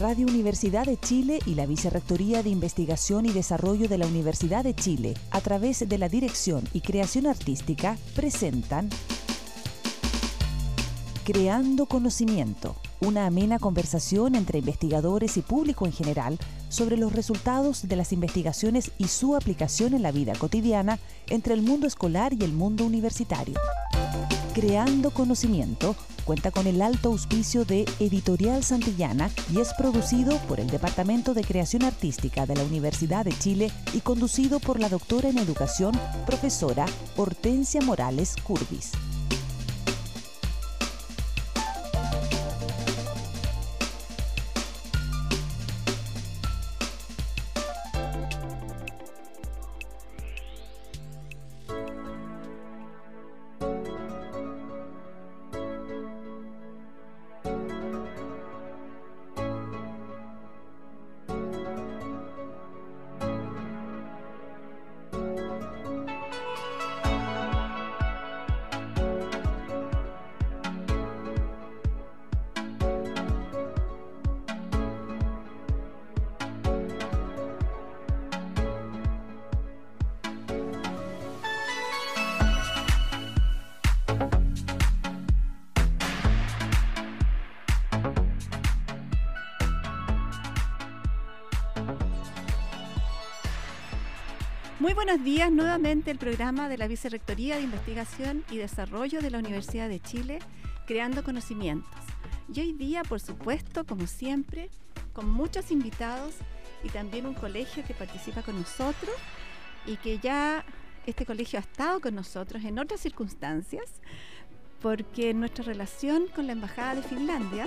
Radio Universidad de Chile y la Vicerrectoría de Investigación y Desarrollo de la Universidad de Chile, a través de la Dirección y Creación Artística, presentan Creando Conocimiento, una amena conversación entre investigadores y público en general sobre los resultados de las investigaciones y su aplicación en la vida cotidiana entre el mundo escolar y el mundo universitario. Creando Conocimiento cuenta con el alto auspicio de Editorial Santillana y es producido por el Departamento de Creación Artística de la Universidad de Chile y conducido por la doctora en Educación, profesora Hortensia Morales Curbis. Muy buenos días, nuevamente el programa de la Vicerrectoría de Investigación y Desarrollo de la Universidad de Chile, Creando Conocimientos. Y hoy día, por supuesto, como siempre, con muchos invitados y también un colegio que participa con nosotros y que ya este colegio ha estado con nosotros en otras circunstancias, porque en nuestra relación con la Embajada de Finlandia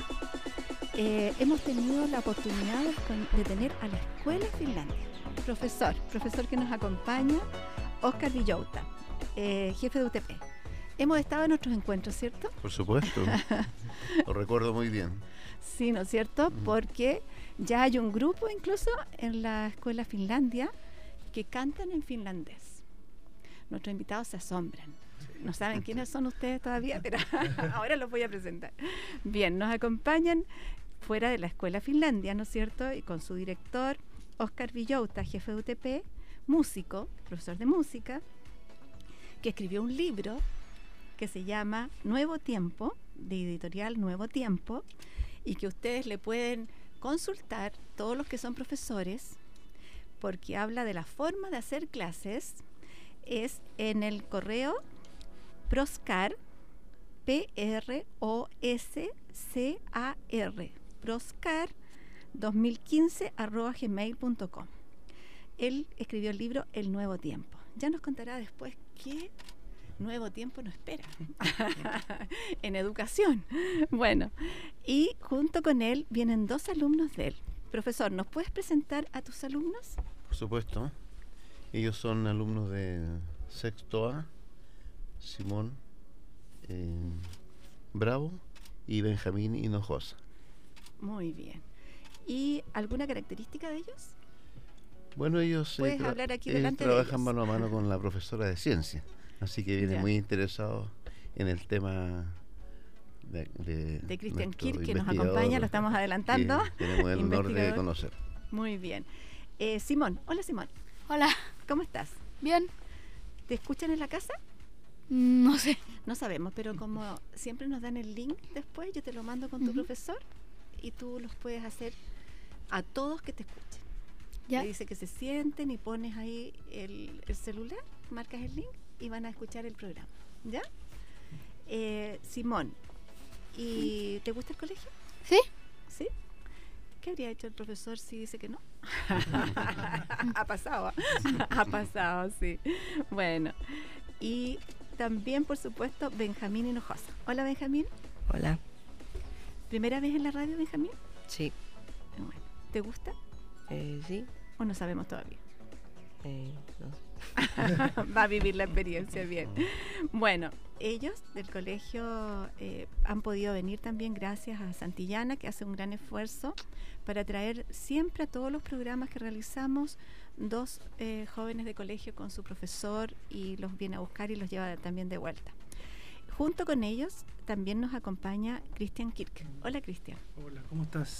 hemos tenido la oportunidad de tener a la Escuela Finlandia. Profesor que nos acompaña, Oscar Villota, jefe de UTP. Hemos estado en nuestros encuentros, ¿cierto? Por supuesto, lo recuerdo muy bien. Sí, ¿no es cierto? Porque ya hay un grupo incluso en la Escuela Finlandia que cantan en finlandés. Nuestros invitados se asombran. No saben quiénes son ustedes todavía, pero ahora los voy a presentar. Bien, nos acompañan fuera de la Escuela Finlandia, ¿no es cierto? Y con su director, Oscar Villota, jefe de UTP, músico, profesor de música, que escribió un libro que se llama Nuevo Tiempo, de Editorial Nuevo Tiempo, y que ustedes le pueden consultar, todos los que son profesores, porque habla de la forma de hacer clases, es en el correo Proscar, Proscar, Proscar 2015@gmail.com. Él escribió el libro El Nuevo Tiempo. Ya nos contará después qué nuevo tiempo nos espera en educación. Bueno, y junto con él vienen dos alumnos de él. Profesor, ¿nos puedes presentar a tus alumnos? Por supuesto. Ellos son alumnos de sexto A, Simón Bravo y Benjamín Hinojosa. Muy bien. ¿Y alguna característica de ellos? Bueno, ellos hablar aquí delante trabajan de ellos. Mano a mano con la profesora de ciencia, así que vienen muy interesados en el tema de Christian Kirk, que nos acompaña, lo estamos adelantando. Tenemos el honor de conocer. Muy bien. Simón, hola Simón. Hola. ¿Cómo estás? Bien. ¿Te escuchan en la casa? No sé. No sabemos, pero como siempre nos dan el link después, yo te lo mando con tu profesor y tú los puedes hacer a todos que te escuchen. ¿Ya? Te dice que se sienten y pones ahí el celular, marcas el link y van a escuchar el programa. ¿Ya? Simón, ¿y te gusta el colegio? ¿Sí? ¿Sí? ¿Qué habría hecho el profesor si dice que no? Ha pasado, sí. Bueno, y también, por supuesto, Benjamín Hinojosa. Hola, Benjamín. Hola. ¿Primera vez en la radio, Benjamín? Sí. Bueno, ¿te gusta? Sí. ¿O no sabemos todavía? No. Va a vivir la experiencia bien. Bueno, ellos del colegio han podido venir también gracias a Santillana, que hace un gran esfuerzo para traer siempre a todos los programas que realizamos dos jóvenes de colegio con su profesor y los viene a buscar y los lleva también de vuelta. Junto con ellos también nos acompaña Christian Kirk. Hola, Christian. Hola, ¿cómo estás?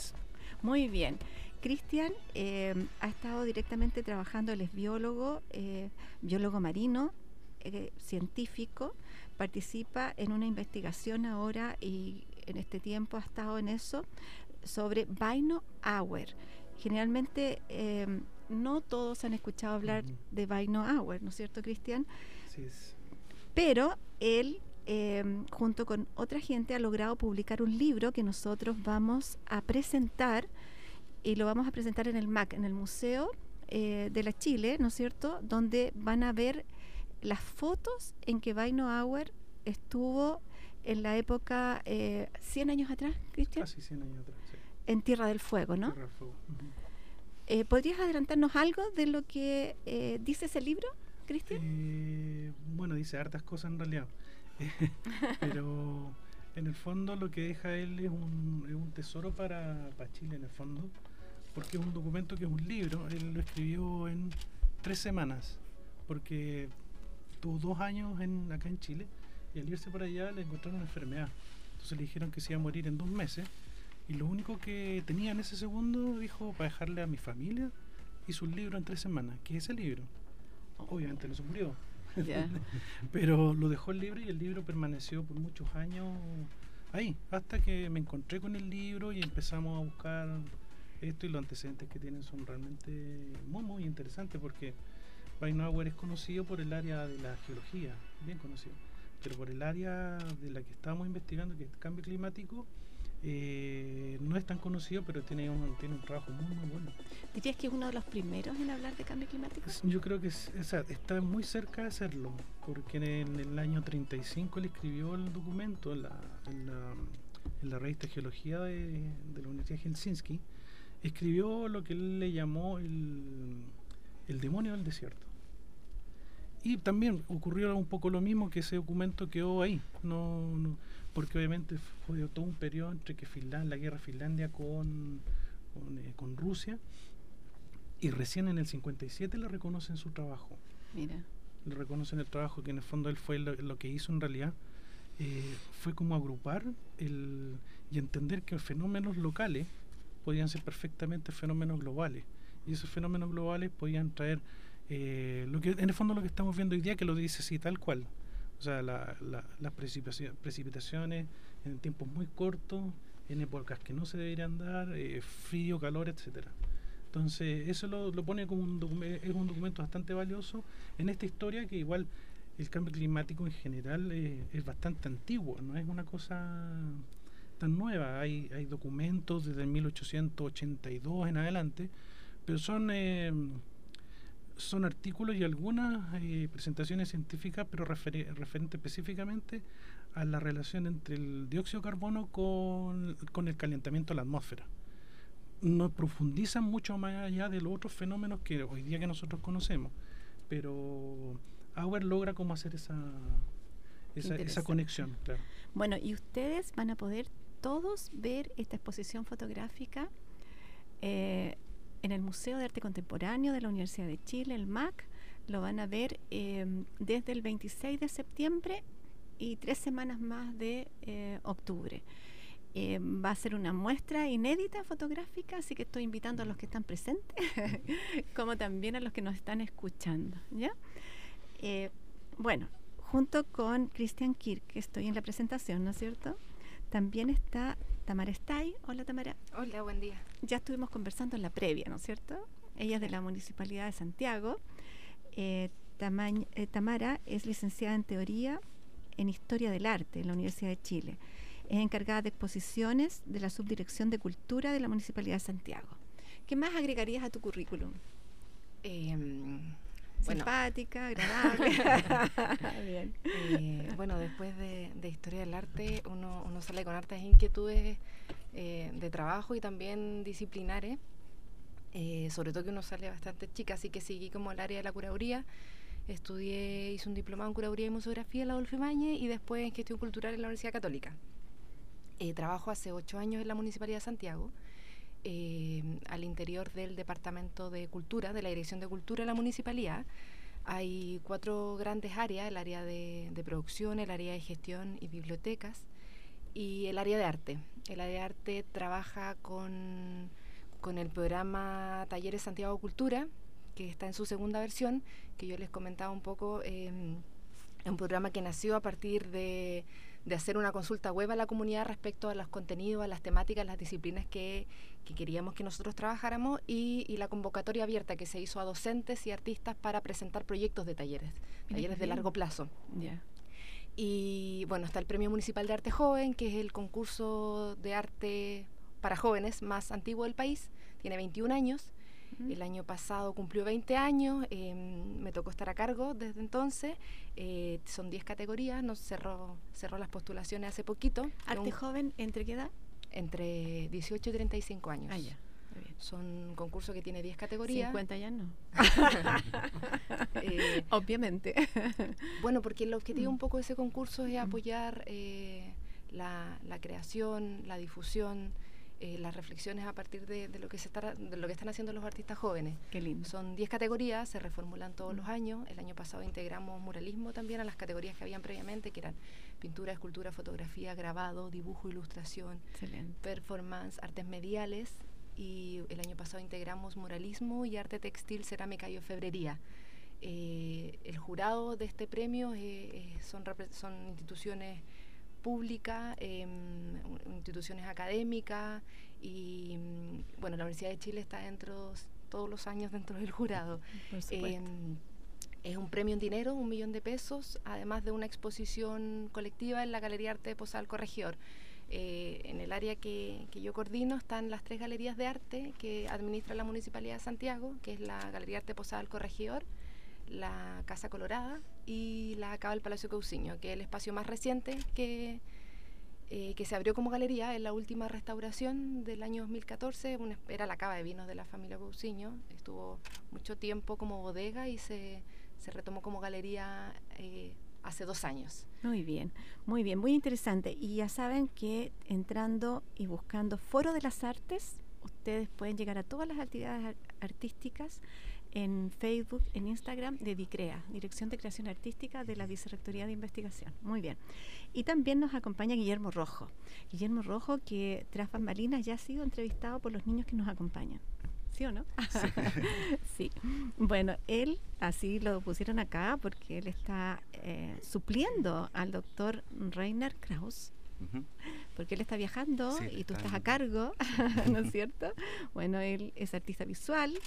Muy bien. Cristian ha estado directamente trabajando, él es biólogo, biólogo marino, científico, participa en una investigación ahora y en este tiempo ha estado en eso sobre Vaino Auer. Generalmente no todos han escuchado hablar de Vaino Auer, ¿no es cierto, Cristian? Sí es. Pero él, junto con otra gente, ha logrado publicar un libro que nosotros vamos a presentar y lo vamos a presentar en el MAC, en el Museo de la Chile, ¿no es cierto?, donde van a ver las fotos en que Vaino Auer estuvo en la época 100 años atrás, Cristian. Casi 100 años atrás, sí. En Tierra del Fuego, ¿no? Tierra del Fuego. ¿Podrías adelantarnos algo de lo que dice ese libro, Cristian? Bueno, dice hartas cosas en realidad. Pero en el fondo lo que deja él es un tesoro para Chile, en el fondo, porque es un documento que es un libro. Él lo escribió en 3 semanas, porque tuvo 2 años acá en Chile, y al irse para allá le encontraron una enfermedad. Entonces le dijeron que se iba a morir en 2 meses, y lo único que tenía en ese segundo, dijo, para dejarle a mi familia, hizo un libro en 3 semanas, que es ese libro. Obviamente no se murió, Yeah. pero lo dejó el libro, y el libro permaneció por muchos años ahí, hasta que me encontré con el libro y empezamos a buscar esto, y los antecedentes que tienen son realmente muy, muy interesantes, porque Vaino Auer es conocido por el área de la geología, bien conocido, pero por el área de la que estábamos investigando, que es el cambio climático, no es tan conocido, pero tiene un trabajo muy, muy bueno. ¿Dirías que es uno de los primeros en hablar de cambio climático? Yo creo que está muy cerca de hacerlo, porque en el año 35 él escribió el documento en la revista de Geología de la Universidad de Helsinki. Escribió lo que él le llamó el demonio del desierto. Y también ocurrió un poco lo mismo, que ese documento quedó ahí, porque obviamente fue todo un periodo entre que la guerra Finlandia con Rusia, y recién en el 57 le reconocen su trabajo. Mira. Le reconocen el trabajo, que en el fondo él fue lo que hizo en realidad, fue como agrupar y entender que fenómenos locales podían ser perfectamente fenómenos globales, y esos fenómenos globales podían traer lo que en el fondo lo que estamos viendo hoy día, que lo dice así tal cual, o sea, las precipitaciones en tiempos muy cortos, en épocas que no se deberían dar, frío, calor, etcétera. Entonces eso lo pone como es un documento bastante valioso en esta historia, que igual el cambio climático en general es bastante antiguo, no es una cosa tan nueva. Hay documentos desde 1882 en adelante, pero son artículos y algunas presentaciones científicas, pero referente específicamente a la relación entre el dióxido de carbono con el calentamiento de la atmósfera. No profundizan mucho más allá de los otros fenómenos que hoy día que nosotros conocemos, pero Auer logra cómo hacer esa conexión, claro. Bueno, y ustedes van a poder todos ver esta exposición fotográfica en el Museo de Arte Contemporáneo de la Universidad de Chile, el MAC. Lo van a ver desde el 26 de septiembre y 3 semanas más de octubre. Va a ser una muestra inédita fotográfica, así que estoy invitando a los que están presentes como también a los que nos están escuchando, ¿ya? Bueno, junto con Christian Kirk, que estoy en la presentación, ¿no es cierto? También está Tamara Stay. Hola, Tamara. Hola, buen día. Ya estuvimos conversando en la previa, ¿no es cierto? Ella es de la Municipalidad de Santiago. Tamara es licenciada en Teoría en Historia del Arte en la Universidad de Chile. Es encargada de exposiciones de la Subdirección de Cultura de la Municipalidad de Santiago. ¿Qué más agregarías a tu currículum? Simpática, agradable. Bien. Bueno, después de Historia del Arte, uno sale con hartas inquietudes de trabajo y también disciplinares, sobre todo que uno sale bastante chica, así que seguí como el área de la curaduría. Hice un diplomado en curaduría y museografía en la Adolfo Ibáñez y después en gestión cultural en la Universidad Católica. Trabajo hace 8 años en la Municipalidad de Santiago, al interior del Departamento de Cultura, de la Dirección de Cultura de la Municipalidad. Hay 4 grandes áreas: el área de producción, el área de gestión y bibliotecas. y el área de arte. El área de arte trabaja con el programa Talleres Santiago Cultura, que está en su segunda versión, que yo les comentaba un poco. Es un programa que nació a partir de hacer una consulta web a la comunidad respecto a los contenidos, a las temáticas, las disciplinas que queríamos que nosotros trabajáramos, y la convocatoria abierta que se hizo a docentes y artistas para presentar proyectos de talleres de largo plazo. Yeah. Y bueno, está el Premio Municipal de Arte Joven, que es el concurso de arte para jóvenes más antiguo del país, tiene 21 años. El año pasado cumplió 20 años, me tocó estar a cargo desde entonces. Son 10 categorías, nos cerró las postulaciones hace poquito. ¿Arte joven entre qué edad? Entre 18 y 35 años. Ah, ya. Bien. Son un concurso que tiene 10 categorías. 50 ya no. Obviamente. Bueno, porque el objetivo un poco de ese concurso es apoyar la creación, la difusión, las reflexiones a partir de lo que están haciendo los artistas jóvenes. Qué lindo. Son 10 categorías, se reformulan todos los años. El año pasado integramos muralismo también a las categorías que habían previamente, que eran pintura, escultura, fotografía, grabado, dibujo, ilustración, Excelente. performance, artes mediales, y el año pasado integramos muralismo y arte textil, cerámica y orfebrería. El jurado de este premio son instituciones públicas, instituciones académicas, y bueno, la Universidad de Chile está todos los años dentro del jurado. Por supuesto. Es un premio en dinero, 1 millón de pesos, además de una exposición colectiva en la Galería Arte de Posada del Corregidor. En el área que yo coordino están las 3 galerías de arte que administra la Municipalidad de Santiago, que es la Galería Arte Posada del Corregidor, la Casa Colorada y la Cava del Palacio Cousiño, que es el espacio más reciente que se abrió como galería en la última restauración del año 2014. Era la cava de vinos de la familia Cousiño, estuvo mucho tiempo como bodega y se retomó como galería hace 2 años. Muy bien, muy interesante. Y ya saben que entrando y buscando Foro de las Artes, ustedes pueden llegar a todas las actividades artísticas en Facebook, en Instagram de DICREA, Dirección de Creación Artística de la Vicerrectoría de Investigación. Muy bien. Y también nos acompaña Guillermo Rojo. Guillermo Rojo, que tras bambalinas ya ha sido entrevistado por los niños que nos acompañan. ¿Sí o no? Sí. Sí. Bueno, él, así lo pusieron acá, porque él está supliendo al doctor Rainer Kraus, porque él está viajando, Sí, y tú estás a cargo, ¿no es cierto? Bueno, él es artista visual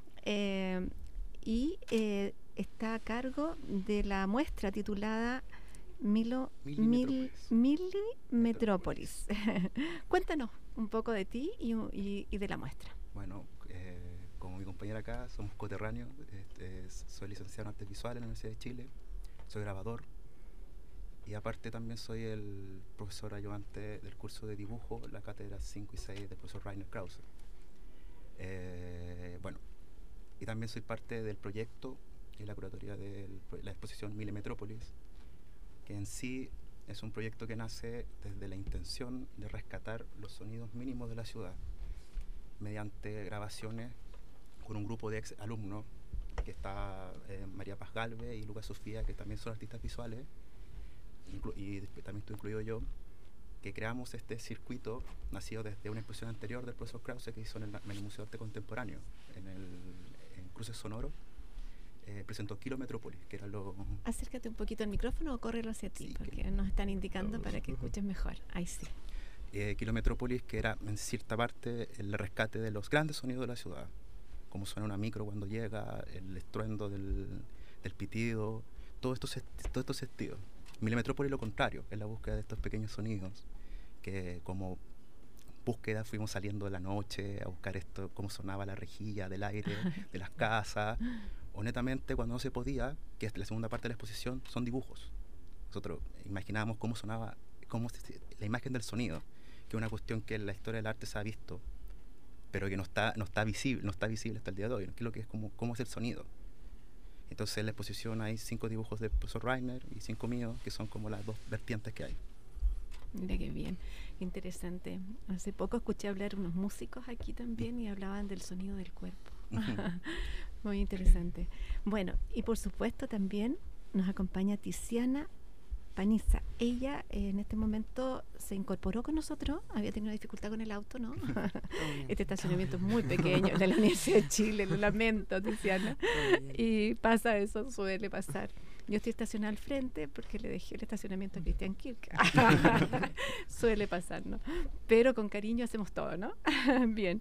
y está a cargo de la muestra titulada Milimetrópolis. Cuéntanos un poco de ti y de la muestra. Bueno, como mi compañera acá, somos coterráneos. Soy licenciado en Artes Visuales en la Universidad de Chile, soy grabador y aparte también soy el profesor ayudante del curso de dibujo, la cátedra 5 y 6 del profesor Rainer Krause. Bueno, y también soy parte del proyecto y la curatoría de la exposición Milimetrópolis, que en sí es un proyecto que nace desde la intención de rescatar los sonidos mínimos de la ciudad mediante grabaciones con un grupo de ex alumnos que está María Paz Galvez y Lucas Sofía, que también son artistas visuales, y también estoy incluido yo, que creamos este circuito nacido desde una exposición anterior del profesor Krause que hizo en el Museo de Arte Contemporáneo, en Cruces Sonoros. Presentó Kilometrópolis, que era lo... Acércate un poquito al micrófono o córrelo hacia ti, Sí, porque nos están indicando para que escuches mejor. Ahí sí. Kilometrópolis, que era en cierta parte el rescate de los grandes sonidos de la ciudad, como suena una micro cuando llega, el estruendo del pitido, todos estos sentidos. Milimetrópolis lo contrario, es la búsqueda de estos pequeños sonidos, que como búsqueda fuimos saliendo de la noche a buscar esto, cómo sonaba la rejilla del aire, de las casas. Honestamente, cuando no se podía, que es la segunda parte de la exposición, son dibujos. Nosotros imaginábamos cómo sonaba, la imagen del sonido, que es una cuestión que en la historia del arte se ha visto, pero que no está visible hasta el día de hoy, ¿no? Que es lo que es cómo es el sonido. Entonces en la exposición hay 5 dibujos del profesor Rainer y 5 míos, que son como las 2 vertientes que hay. Mira qué bien, interesante. Hace poco escuché hablar unos músicos aquí también y hablaban del sonido del cuerpo. Muy interesante. Bueno, y por supuesto también nos acompaña Tiziana Panisa. Ella en este momento se incorporó con nosotros, había tenido dificultad con el auto, ¿no? Este estacionamiento es muy pequeño, de la Universidad de Chile, lo lamento, Tiziana. Y pasa eso, suele pasar. Yo estoy estacionada al frente porque le dejé el estacionamiento a Christian Kirk. Suele pasar, ¿no? Pero con cariño hacemos todo, ¿no? Bien.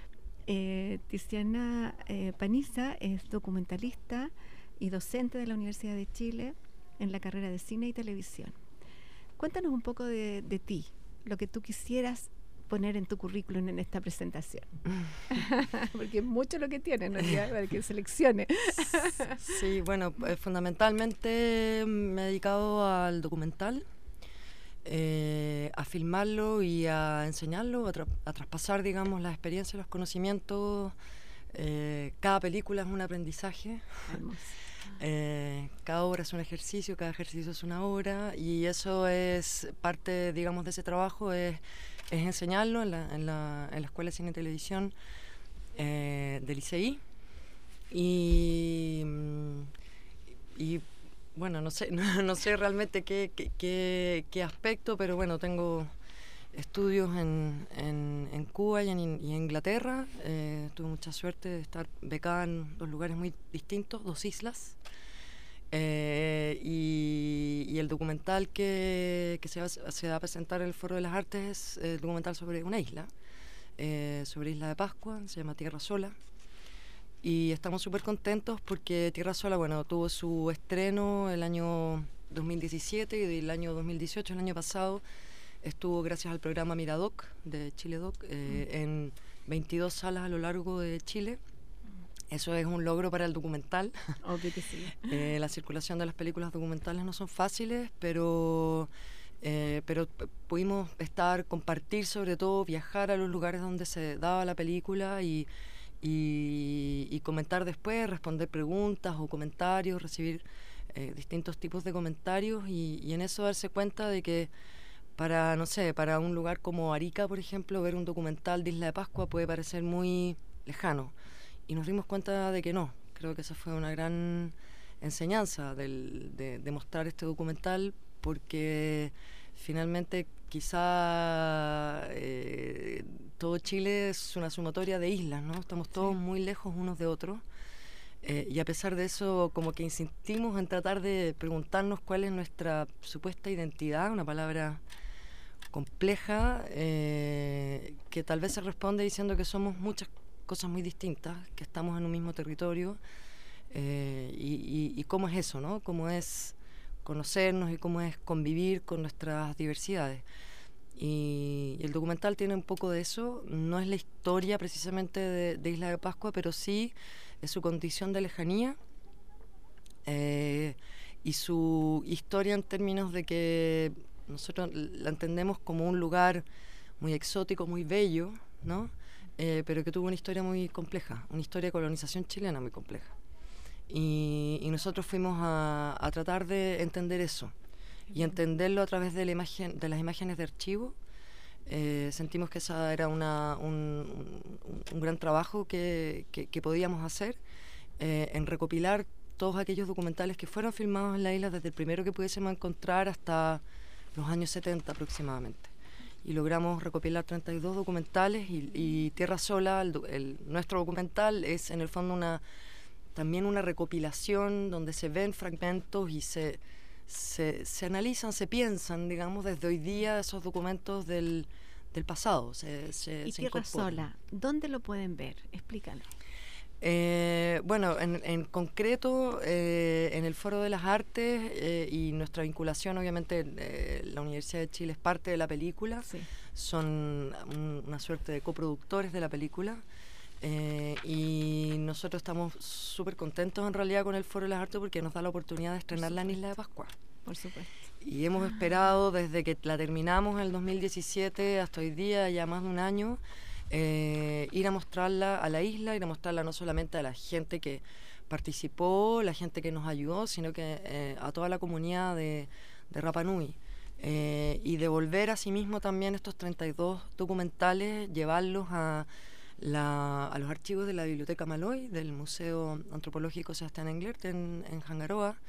Tiziana Panisa es documentalista y docente de la Universidad de Chile en la carrera de cine y televisión. Cuéntanos un poco de ti, lo que tú quisieras poner en tu currículum en esta presentación. Porque es mucho lo que tienes, en realidad, para que seleccione. Sí, bueno, fundamentalmente me he dedicado al documental, a filmarlo y a enseñarlo, a traspasar, digamos, la experiencia y los conocimientos. Cada película es un aprendizaje. Cada obra es un ejercicio, cada ejercicio es una obra, y eso es parte, digamos, de ese trabajo, es enseñarlo en la Escuela de Cine y Televisión del ICI. Y bueno, no sé realmente qué aspecto, pero bueno, tengo estudios en Cuba y en Inglaterra. Tuve mucha suerte de estar becada en 2 lugares muy distintos, 2 islas. Y el documental que se va a presentar en el Foro de las Artes es el documental sobre una isla, sobre Isla de Pascua, se llama Tierra Sola. Y estamos súper contentos porque Tierra Sola, bueno, tuvo su estreno el año 2017 y el año 2018, el año pasado, estuvo gracias al programa Miradoc de Chiledoc en 22 salas a lo largo de Chile. Eso es un logro para el documental. Obvio que sí. La circulación de las películas documentales no son fáciles, pero pudimos compartir, sobre todo, viajar a los lugares donde se daba la película y comentar después, responder preguntas o comentarios, recibir distintos tipos de comentarios y en eso darse cuenta de que para un lugar como Arica, por ejemplo, ver un documental de Isla de Pascua puede parecer muy lejano. Y nos dimos cuenta de que no. Creo que esa fue una gran enseñanza de mostrar este documental, porque finalmente quizá todo Chile es una sumatoria de islas, ¿no? Estamos todos muy lejos unos de otros. Y a pesar de eso, como que insistimos en tratar de preguntarnos cuál es nuestra supuesta identidad, una palabra compleja, que tal vez se responde diciendo que somos muchas cosas muy distintas, que estamos en un mismo territorio, y cómo es eso, ¿no? Cómo es conocernos y cómo es convivir con nuestras diversidades. Y el documental tiene un poco de eso. No es la historia precisamente de Isla de Pascua, pero sí es su condición de lejanía y su historia en términos de que nosotros la entendemos como un lugar muy exótico, muy bello, ¿no? Pero que tuvo una historia muy compleja, una historia de colonización chilena muy compleja. Y nosotros fuimos a tratar de entender eso y entenderlo a través de las imágenes de archivo. Sentimos que esa era un gran trabajo que podíamos hacer en recopilar todos aquellos documentales que fueron filmados en la isla desde el primero que pudiésemos encontrar hasta los años 70 aproximadamente. Y logramos recopilar 32 documentales y Tierra Sola, nuestro documental, es en el fondo también una recopilación donde se ven fragmentos y se analizan, se piensan, digamos, desde hoy día esos documentos del pasado. Y Tierra Sola, ¿dónde lo pueden ver? Explícanos. Bueno, en concreto, en el Foro de las Artes y nuestra vinculación, obviamente, la Universidad de Chile es parte de la película, sí. Son una suerte de coproductores de la película, y nosotros estamos súper contentos en realidad con el Foro de las Artes porque nos da la oportunidad de estrenarla en Isla de Pascua. Por supuesto. Y hemos esperado desde que la terminamos en el 2017 hasta hoy día, ya más de un año, ir a mostrarla a la isla, ir a mostrarla no solamente a la gente que participó, la gente que nos ayudó, sino que a toda la comunidad de Rapa Nui. Y devolver a sí mismo también estos 32 documentales, llevarlos a los archivos de la Biblioteca Maloy, del Museo Antropológico Sebastián Englert en Hangaroa,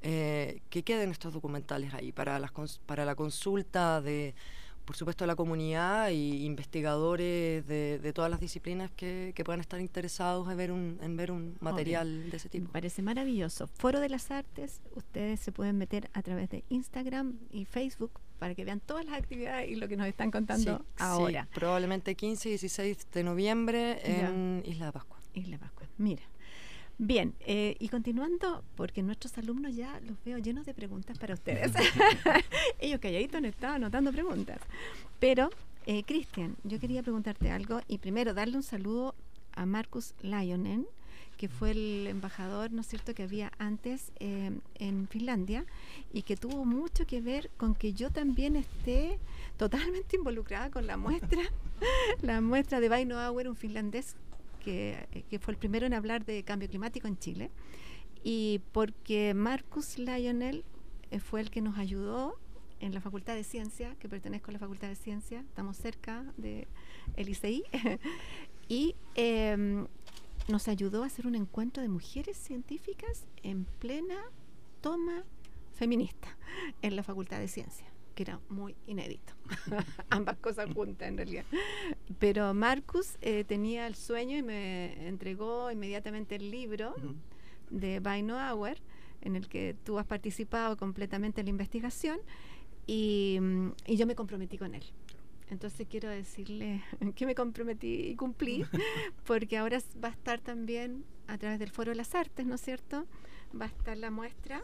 que queden estos documentales ahí para la consulta de, por supuesto, la comunidad y investigadores de todas las disciplinas que puedan estar interesados en ver un material de ese tipo. Me parece maravilloso. Foro de las Artes, ustedes se pueden meter a través de Instagram y Facebook para que vean todas las actividades y lo que nos están contando ahora. Sí, probablemente 15 y 16 de noviembre en Isla de Pascua. Isla de Pascua, mira. Bien, y continuando, porque nuestros alumnos ya los veo llenos de preguntas para ustedes. Ellos calladitos han estado anotando preguntas. Pero, Cristian, yo quería preguntarte algo y primero darle un saludo a Markus Lionen, que fue el embajador, ¿no es cierto?, que había antes en Finlandia y que tuvo mucho que ver con que yo también esté totalmente involucrada con la muestra de Väinö Auer, un finlandés que fue el primero en hablar de cambio climático en Chile, y porque Markus Lionel fue el que nos ayudó en la Facultad de Ciencia, que pertenezco a la Facultad de Ciencia, estamos cerca de el ICI, y nos ayudó a hacer un encuentro de mujeres científicas en plena toma feminista en la Facultad de Ciencia, que era muy inédito. Ambas cosas juntas en realidad. Pero Markus tenía el sueño y me entregó inmediatamente el libro de Väinö Auer, en el que tú has participado completamente en la investigación, y yo me comprometí con él. Entonces quiero decirle que me comprometí y cumplí, porque ahora va a estar también a través del Foro de las Artes, ¿no es cierto? Va a estar la muestra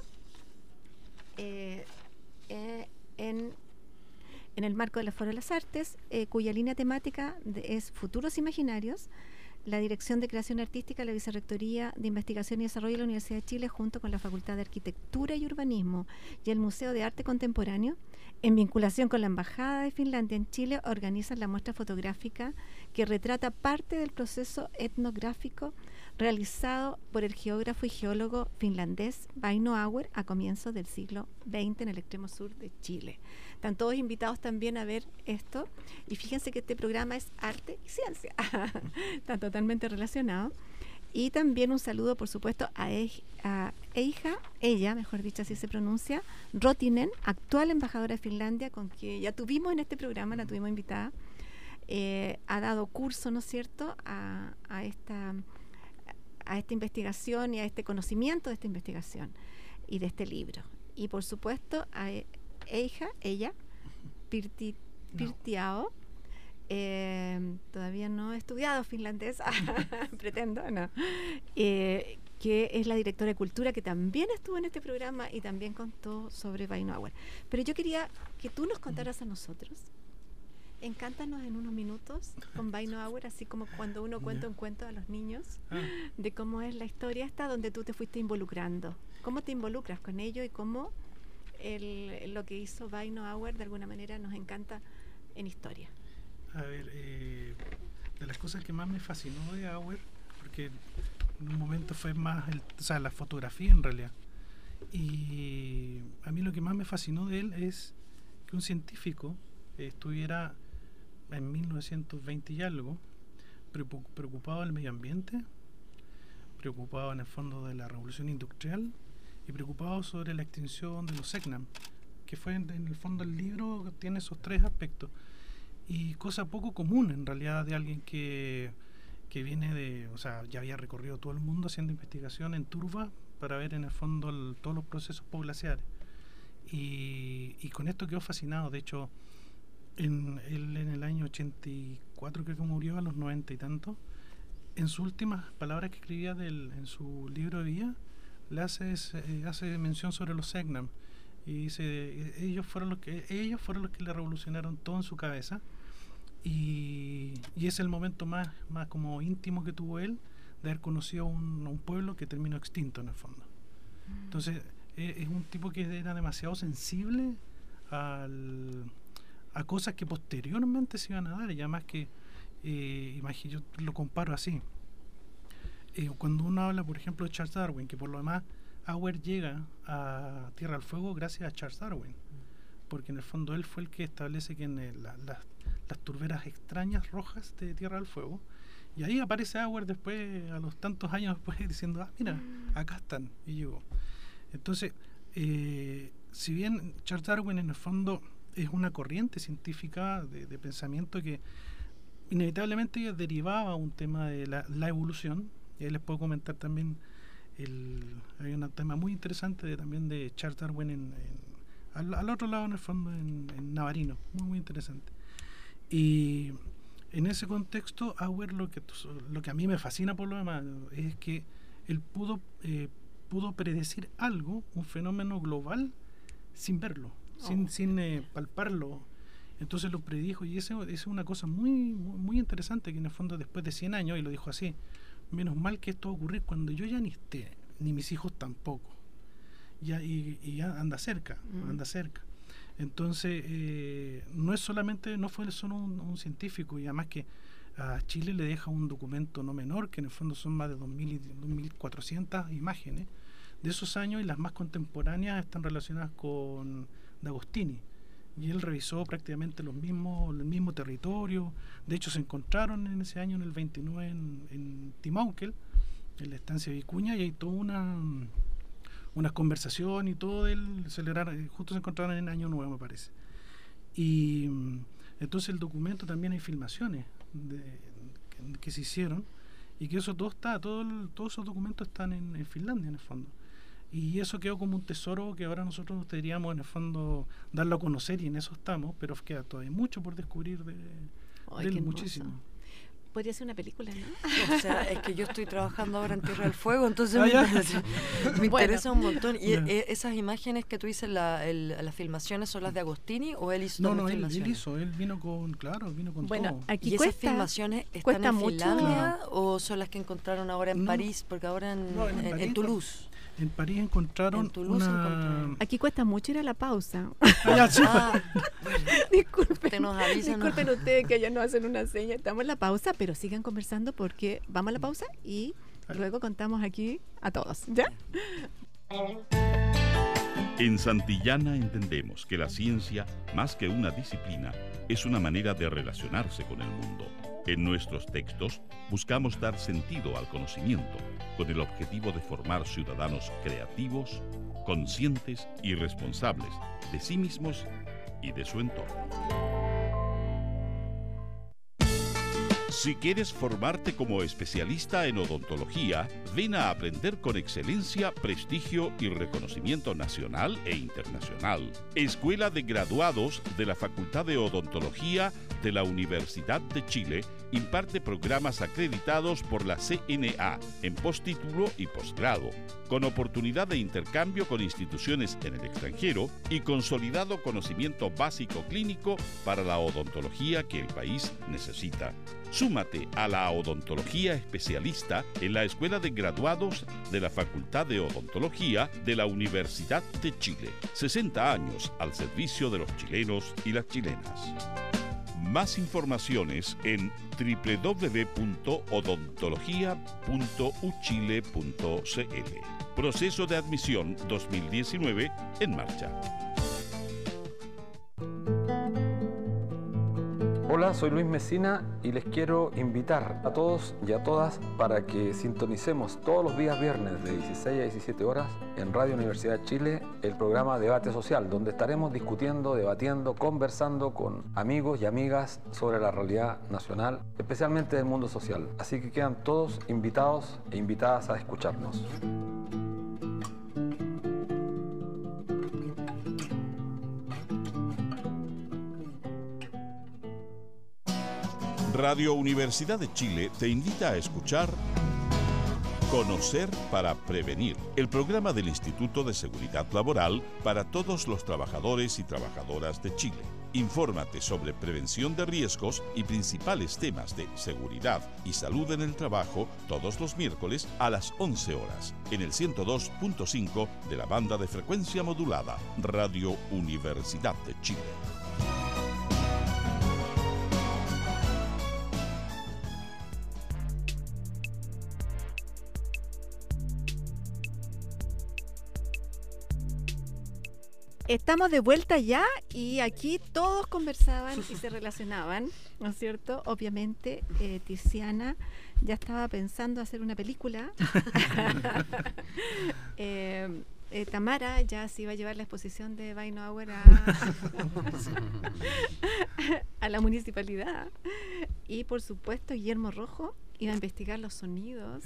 en el marco del Foro de las Artes, cuya línea temática es Futuros Imaginarios, la Dirección de Creación Artística, la Vicerrectoría de Investigación y Desarrollo de la Universidad de Chile, junto con la Facultad de Arquitectura y Urbanismo y el Museo de Arte Contemporáneo, en vinculación con la Embajada de Finlandia en Chile, organizan la muestra fotográfica que retrata parte del proceso etnográfico realizado por el geógrafo y geólogo finlandés Väinö Auer a comienzos del siglo XX en el extremo sur de Chile. Están todos invitados también a ver esto, y fíjense que este programa es arte y ciencia, está totalmente relacionado. Y también un saludo, por supuesto, a ella, mejor dicho, así se pronuncia, Rotinen, actual embajadora de Finlandia, con quien ya tuvimos en este programa, la tuvimos invitada, ha dado curso, ¿no es cierto?, a esta investigación y a este conocimiento de esta investigación y de este libro. Y por supuesto a ella, Pirtiao, todavía no he estudiado finlandés, pretendo, no, que es la directora de Cultura, que también estuvo en este programa y también contó sobre Väinö Auer. Pero yo quería que tú nos contaras a nosotros. Encántanos en unos minutos con Väinö Auer, así como cuando uno cuenta un cuento a los niños, de cómo es la historia esta donde tú te fuiste involucrando. ¿Cómo te involucras con ello y cómo lo que hizo Väinö Auer de alguna manera nos encanta en historia? A ver, de las cosas que más me fascinó de Auer, porque en un momento fue más la fotografía en realidad, y a mí lo que más me fascinó de él es que un científico estuviera en 1920 y algo preocupado del medio ambiente, preocupado en el fondo de la revolución industrial y preocupado sobre la extinción de los Selknam, que fue en el fondo el libro tiene esos tres aspectos, y cosa poco común en realidad de alguien que viene de, o sea, ya había recorrido todo el mundo haciendo investigación en turba para ver en el fondo todos los procesos poblaciales, y con esto quedó fascinado. De hecho, en el año 84 creo que murió, a los 90 y tanto, en sus últimas palabras que escribía en su libro de vida, le hace mención sobre los Selknam, y dice, ellos fueron los que le revolucionaron todo en su cabeza, y es el momento más como íntimo que tuvo él de haber conocido un pueblo que terminó extinto en el fondo. Entonces es un tipo que era demasiado sensible a cosas que posteriormente se iban a dar, y además que yo lo comparo así, cuando uno habla por ejemplo de Charles Darwin, que por lo demás Auer llega a Tierra del Fuego gracias a Charles Darwin, porque en el fondo él fue el que establece que en las turberas extrañas rojas de Tierra del Fuego, y ahí aparece Auer después, a los tantos años después, diciendo, mira, acá están, y llegó. Entonces si bien Charles Darwin en el fondo es una corriente científica de pensamiento que inevitablemente derivaba un tema de la evolución, y ahí les puedo comentar también hay un tema muy interesante también de Charles Darwin al otro lado en el fondo en Navarino, muy interesante. Y en ese contexto Auer lo que a mí me fascina por lo demás es que él pudo predecir algo, un fenómeno global, sin verlo, sin palparlo. Entonces lo predijo, y eso es una cosa muy interesante, que en el fondo después de 100 años, y lo dijo así: menos mal que esto va a ocurrir cuando yo ya ni esté, ni mis hijos tampoco. Y ya anda cerca. Entonces no fue solo un científico, y además que a Chile le deja un documento no menor, que en el fondo son más de 2.400 imágenes de esos años, y las más contemporáneas están relacionadas con D'Agostini, y él revisó prácticamente el mismo territorio. De hecho se encontraron en ese año, en el 29, en Timauquel, en la estancia de Vicuña, y hay toda una conversación y todo justo se encontraron en Año Nuevo, me parece. Y entonces el documento también hay filmaciones que se hicieron, y que eso todos esos documentos están en Finlandia en el fondo, y eso quedó como un tesoro que ahora nosotros deberíamos en el fondo darlo a conocer, y en eso estamos, pero queda todavía mucho por descubrir de él, muchísimo. Podría ser una película, ¿no? O sea, es que yo estoy trabajando ahora en Tierra del Fuego, entonces me interesa un montón. ¿Y esas imágenes que tú dices, las filmaciones, son las de Agostini, o él hizo las filmaciones? Él vino con todo. Aquí ¿y esas filmaciones están en Finlandia o son las que encontraron ahora en París? Porque ahora en Toulouse. En París encontraron Aquí cuesta mucho ir a la pausa. Bueno. Disculpen ustedes que ellos nos hacen una seña. Estamos en la pausa, pero sigan conversando porque vamos a la pausa y luego contamos aquí a todos, ¿ya? En Santillana entendemos que la ciencia, más que una disciplina, es una manera de relacionarse con el mundo. En nuestros textos buscamos dar sentido al conocimiento, con el objetivo de formar ciudadanos creativos, conscientes y responsables de sí mismos y de su entorno. Si quieres formarte como especialista en odontología, ven a aprender con excelencia, prestigio y reconocimiento nacional e internacional. Escuela de Graduados de la Facultad de Odontología de la Universidad de Chile imparte programas acreditados por la CNA en postítulo y posgrado, con oportunidad de intercambio con instituciones en el extranjero y consolidado conocimiento básico clínico para la odontología que el país necesita. Súmate a la odontología especialista en la Escuela de Graduados de la Facultad de Odontología de la Universidad de Chile. 60 años al servicio de los chilenos y las chilenas. Más informaciones en www.odontologia.uchile.cl. Proceso de admisión 2019 en marcha. Hola, soy Luis Mesina y les quiero invitar a todos y a todas para que sintonicemos todos los días viernes de 16 a 17 horas en Radio Universidad de Chile el programa Debate Social, donde estaremos discutiendo, debatiendo, conversando con amigos y amigas sobre la realidad nacional, especialmente del mundo social. Así que quedan todos invitados e invitadas a escucharnos. Radio Universidad de Chile te invita a escuchar Conocer para Prevenir, el programa del Instituto de Seguridad Laboral para todos los trabajadores y trabajadoras de Chile. Infórmate sobre prevención de riesgos y principales temas de seguridad y salud en el trabajo todos los miércoles a las 11 horas en el 102.5 de la banda de frecuencia modulada Radio Universidad de Chile. Estamos de vuelta ya y aquí todos conversaban y se relacionaban, ¿no es cierto? Obviamente Tiziana ya estaba pensando hacer una película Tamara ya se iba a llevar la exposición de Weinauer a la municipalidad. Y por supuesto Guillermo Rojo iba a investigar los sonidos.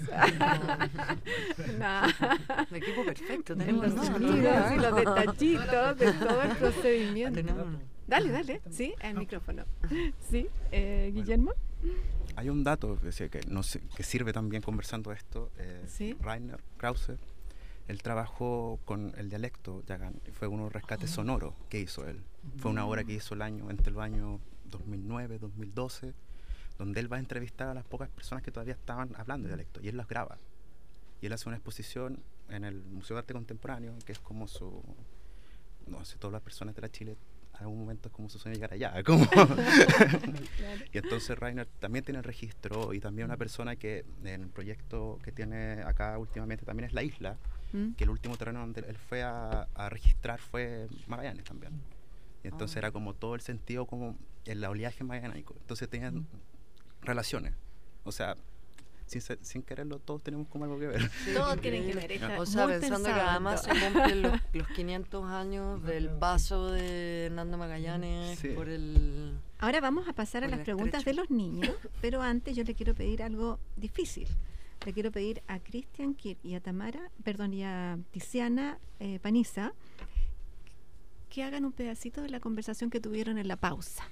El equipo perfecto, tenemos los sonidos y los detallitos de todo el procedimiento. Dale, sí, el micrófono. Sí, Guillermo. Hay un dato que sirve también conversando esto. ¿Sí? Rainer Krause, él trabajó con el dialecto Yagán, fue uno de los rescates sonoros que hizo él. Fue una obra que hizo entre los años 2009, 2012, donde él va a entrevistar a las pocas personas que todavía estaban hablando dialecto, y él las graba. Y él hace una exposición en el Museo de Arte Contemporáneo, que es como todas las personas de la Chile en algún momento es como su sueño llegar allá, como y entonces Rainer también tiene el registro, y también una persona que en el proyecto que tiene acá últimamente también es La Isla, que el último terreno donde él fue a registrar fue Magallanes también, y entonces era como todo el sentido como el oleaje magallánico, entonces tenían relaciones, o sea, sin quererlo, todos tenemos como algo que ver. Todos tienen que ver. O sea, pensando que además se cumplen los 500 años del paso de Hernando Magallanes por el... Ahora vamos a pasar a las preguntas de los niños, pero antes yo le quiero pedir algo difícil. Le quiero pedir a Cristian y a Tiziana Paniza que hagan un pedacito de la conversación que tuvieron en la pausa.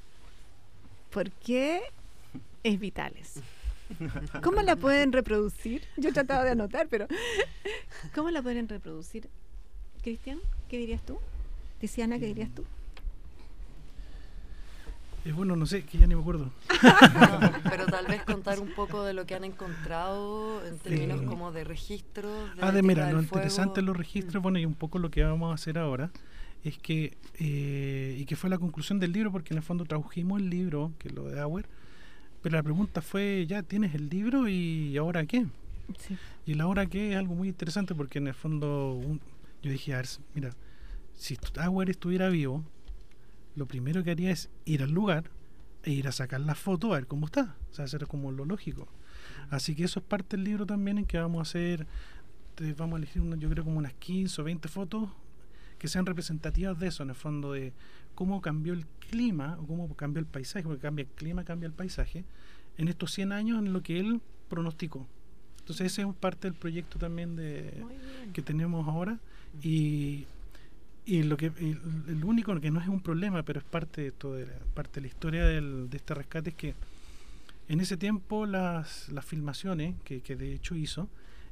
Porque es vitales. ¿Cómo la pueden reproducir? Yo he tratado de anotar, pero ¿cómo la pueden reproducir? Cristian, ¿qué dirías tú? Tiziana, ¿qué dirías tú? Bueno, no sé, que ya ni me acuerdo. Pero tal vez contar un poco de lo que han encontrado en términos como de registros. Mira, lo interesante de los registros, bueno, y un poco lo que vamos a hacer ahora, es que, y que fue la conclusión del libro, porque en el fondo tradujimos el libro, que es lo de Auer, pero la pregunta fue, ya tienes el libro y ¿ahora qué? Sí. Y el ahora qué es algo muy interesante, porque en el fondo yo dije, a ver, mira, si Auer estuviera vivo, lo primero que haría es ir al lugar e ir a sacar la foto a ver cómo está, o sea, eso es como lo lógico. Así que eso es parte del libro también, en que vamos a hacer, vamos a elegir yo creo como unas 15 o 20 fotos que sean representativas de eso, en el fondo de cómo cambió el clima o cómo cambió el paisaje, porque cambia el clima, cambia el paisaje, en estos 100 años en lo que él pronosticó. Entonces ese es parte del proyecto también que tenemos ahora, y lo que el único que no es un problema, pero es parte de todo, parte de la historia de este rescate, es que en ese tiempo las filmaciones que de hecho hizo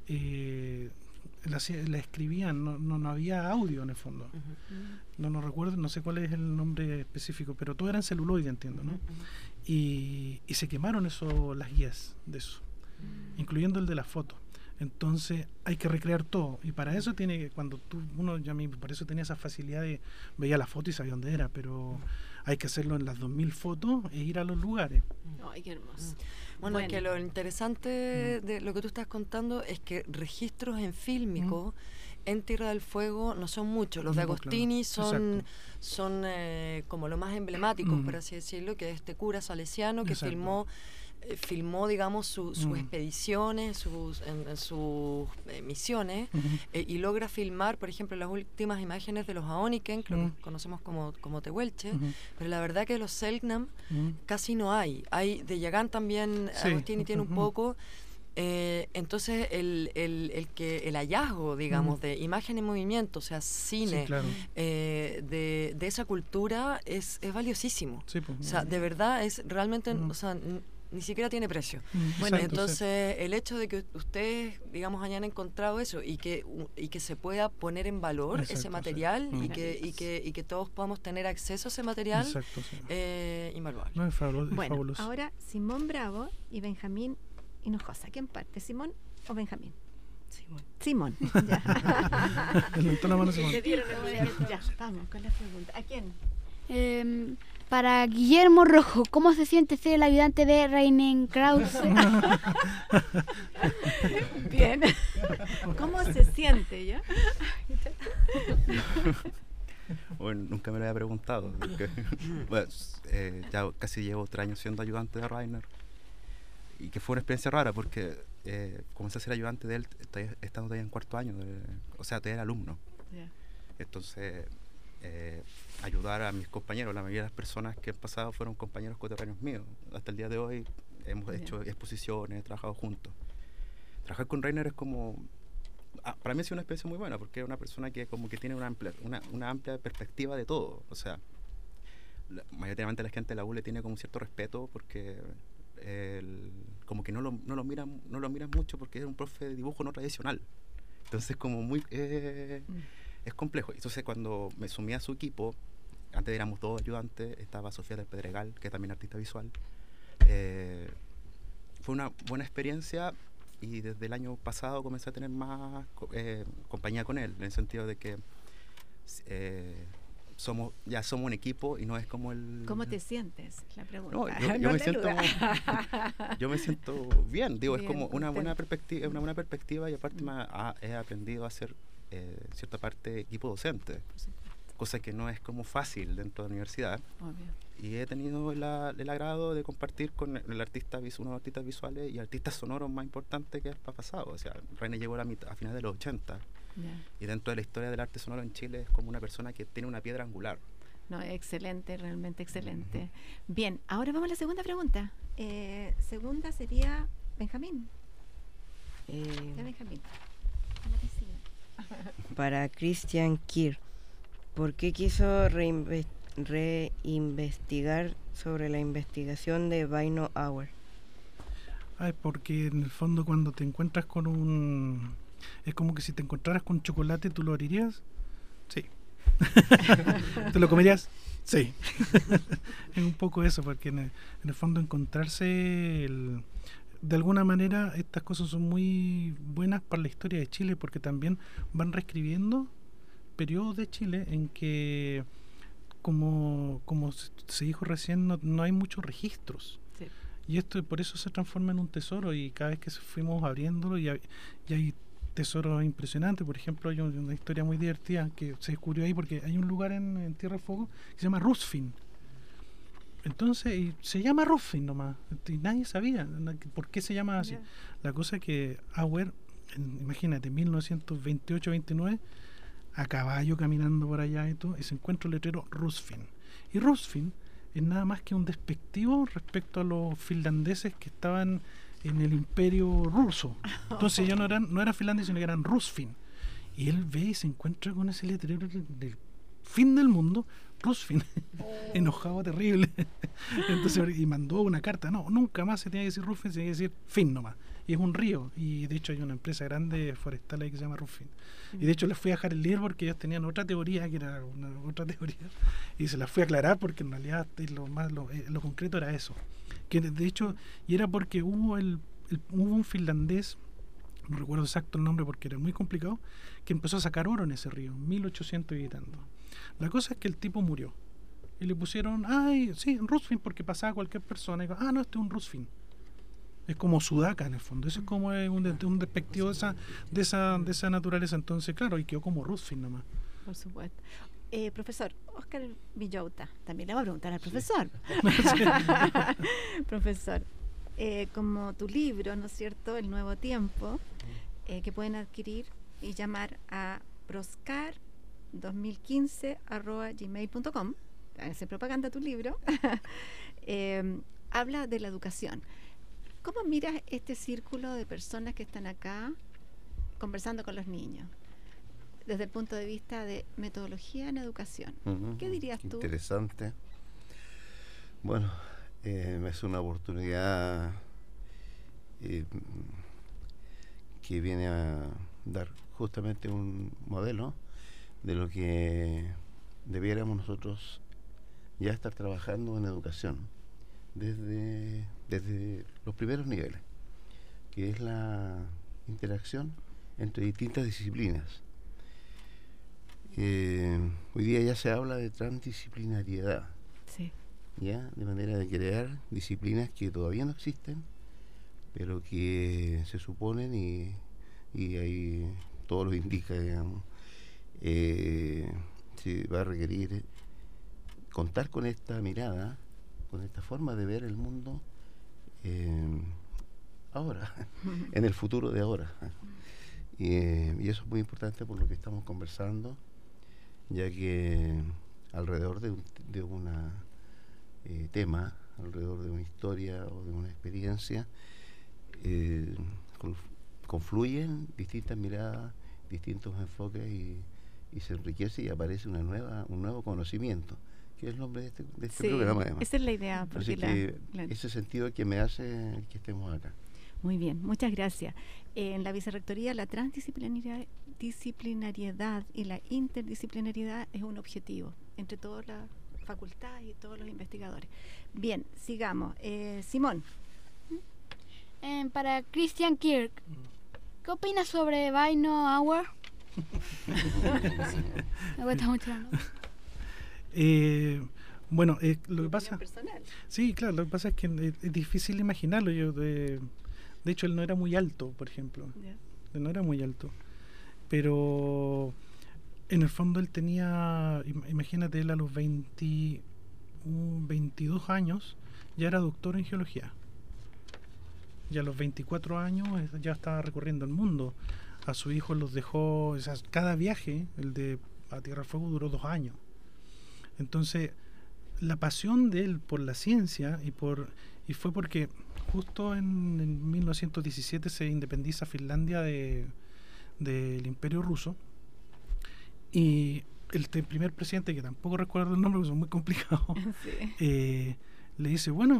la escribían, no había audio en el fondo. No recuerdo, no sé cuál es el nombre específico, pero todo era en celuloide, entiendo, ¿no? Y se quemaron las guías de eso, incluyendo el de las fotos. Entonces hay que recrear todo, y para eso por eso tenía esa facilidad de veía la foto y sabía dónde era, pero hay que hacerlo en las 2000 fotos e ir a los lugares. Ay, qué hermoso. Bueno, es que lo interesante de lo que tú estás contando es que registros en fílmico en Tierra del Fuego no son muchos. Los de Agostini son como lo más emblemáticos, por así decirlo, que es este cura salesiano que filmó, digamos, sus expediciones, sus misiones, y logra filmar, por ejemplo, las últimas imágenes de los Aoniken, que lo conocemos como Tehuelche, pero la verdad que los Selknam casi no hay. Hay de Yagán también, Agostini tiene un poco. Entonces el hallazgo, digamos, de imagen en movimiento, o sea, cine, de esa cultura es valiosísimo. O sea, de verdad es realmente, o sea, ni siquiera tiene precio. Bueno, entonces el hecho de que ustedes, digamos, hayan encontrado eso y que se pueda poner en valor ese material y que todos podamos tener acceso a ese material, invaluable. No, es fabuloso. Bueno, ahora Simón Bravo y Benjamín Hinojosa. ¿Quién parte? ¿Simón o Benjamín? Simón. Ya. Levantó la mano Simón. Ya, vamos con la pregunta. ¿A quién? Para Guillermo Rojo, ¿cómo se siente ser el ayudante de Rainer Krause? Bien. ¿Cómo se siente ya? Bueno, nunca me lo había preguntado. Porque, ya casi llevo 3 años siendo ayudante de Rainer. y que fue una experiencia rara porque comencé a ser ayudante de él estando todavía en cuarto año, o sea, todavía era alumno. Yeah. Entonces, ayudar a mis compañeros, la mayoría de las personas que han pasado fueron compañeros coterráneos míos. Hasta el día de hoy hemos hecho exposiciones, trabajado juntos. Trabajar con Reiner es como... para mí ha sido una experiencia muy buena porque es una persona que como que tiene una amplia perspectiva de todo. O sea, mayoritariamente la gente de la U le tiene como un cierto respeto porque como que no lo miran mucho porque es un profe de dibujo no tradicional. Entonces como muy... es complejo. Entonces cuando me sumí a su equipo, antes éramos 2 ayudantes, estaba Sofía del Pedregal, que es también artista visual. Fue una buena experiencia y desde el año pasado comencé a tener más compañía con él, en el sentido de que somos un equipo y no es como el... ¿Cómo te sientes? La pregunta. No, yo me siento bien, digo, bien, es como una buena perspectiva y aparte he aprendido a hacer cierta parte equipo docente, cosa que no es como fácil dentro de la universidad. Obvio. Y he tenido el agrado de compartir con uno de los artistas visuales y artistas sonoros más importantes que ha pasado. O sea, Reiner llegó a finales de los 80 y dentro de la historia del arte sonoro en Chile es como una persona que tiene una piedra angular. No, excelente, realmente excelente. Bien, ahora vamos a la segunda pregunta. Segunda sería Benjamín. Benjamín. Para Christian Kier, ¿por qué quiso reinvestigar sobre la investigación de Vaino Auer? Porque en el fondo cuando te encuentras con un... Es como que si te encontraras con chocolate, ¿tú lo abrirías? Sí. ¿Te lo comerías? Sí. Es un poco eso, porque en el fondo encontrarse... de alguna manera estas cosas son muy buenas para la historia de Chile porque también van reescribiendo periodos de Chile en que como se dijo recién no hay muchos registros. Sí. Y esto por eso se transforma en un tesoro y cada vez que fuimos abriéndolo y hay tesoros impresionantes. Por ejemplo, hay una historia muy divertida que se descubrió ahí porque hay un lugar en Tierra del Fuego que se llama Rusfin. Entonces, se llama Rusfin nomás, y nadie sabía por qué se llama así. La cosa es que Auer, imagínate, 1928-29, a caballo caminando por allá y todo, y se encuentra el letrero Rusfin. Y Rusfin es nada más que un despectivo respecto a los finlandeses que estaban en el imperio ruso. Entonces ya no eran finlandeses, sino que eran Rusfin. Y él ve y se encuentra con ese letrero del fin del mundo, Rusfin, enojado terrible. Entonces, y mandó una carta, no, nunca más se tenía que decir Rusfin, se tenía que decir Fin nomás. Y es un río, y de hecho hay una empresa grande forestal ahí que se llama Rusfin. Y de hecho les fui a dejar el libro porque ellos tenían otra teoría, que era otra teoría, y se las fui a aclarar porque en realidad lo concreto era eso. Que de hecho, y era porque hubo un finlandés, no recuerdo exacto el nombre porque era muy complicado, que empezó a sacar oro en ese río, 1800 y tanto. La cosa es que el tipo murió. Y le pusieron, sí, Rusfin, porque pasaba cualquier persona. Y digo, no, este es un Rusfin. Es como Sudaca en el fondo. Eso es como un despectivo de esa naturaleza. Entonces, claro, y quedó como Rusfin nomás. Por supuesto. Profesor, Oscar Villota, también le voy a preguntar al profesor. Profesor, como tu libro, ¿no es cierto?, El Nuevo Tiempo, que pueden adquirir y llamar a proscar2015@gmail.com, hace propaganda tu libro. Habla de la educación. ¿Cómo miras este círculo de personas que están acá conversando con los niños desde el punto de vista de metodología en educación? ¿Qué dirías tú? Interesante. Bueno, es una oportunidad que viene a dar justamente un modelo de lo que debiéramos nosotros ya estar trabajando en educación desde los primeros niveles, que es la interacción entre distintas disciplinas. Hoy día ya se habla de transdisciplinariedad, sí, ya de manera de crear disciplinas que todavía no existen, pero que se suponen y ahí todo lo indica, digamos, se va a requerir contar con esta mirada, con esta forma de ver el mundo ahora, en el futuro de ahora. Y eso es muy importante por lo que estamos conversando, ya que alrededor de una tema, alrededor de una historia o de una experiencia, confluyen distintas miradas, distintos enfoques y se enriquece y aparece un nuevo conocimiento, que es el nombre de este programa, además. Esa es la idea. Así que ese sentido que me hace que estemos acá. Muy bien, muchas gracias. En la Vicerrectoría, la transdisciplinariedad y la interdisciplinariedad es un objetivo entre todas las facultades y todos los investigadores. Bien, sigamos. Simón. Para Christian Kirk, ¿qué opinas sobre Buy No Hour? Me cuesta mucho. Bueno, lo que pasa... Sí, claro, lo que pasa es que es difícil imaginarlo. De hecho, él no era muy alto, por ejemplo. Él no era muy alto. Pero en el fondo él tenía, imagínate, él a los 22 años ya era doctor en geología. Ya a los 24 años ya estaba recorriendo el mundo. A su hijo los dejó, o sea, cada viaje, el de a Tierra del Fuego, duró 2 años. Entonces, la pasión de él por la ciencia y fue porque justo en 1917 se independiza Finlandia del Imperio Ruso, y el primer presidente, que tampoco recuerdo el nombre porque son muy complicados, le dice, bueno,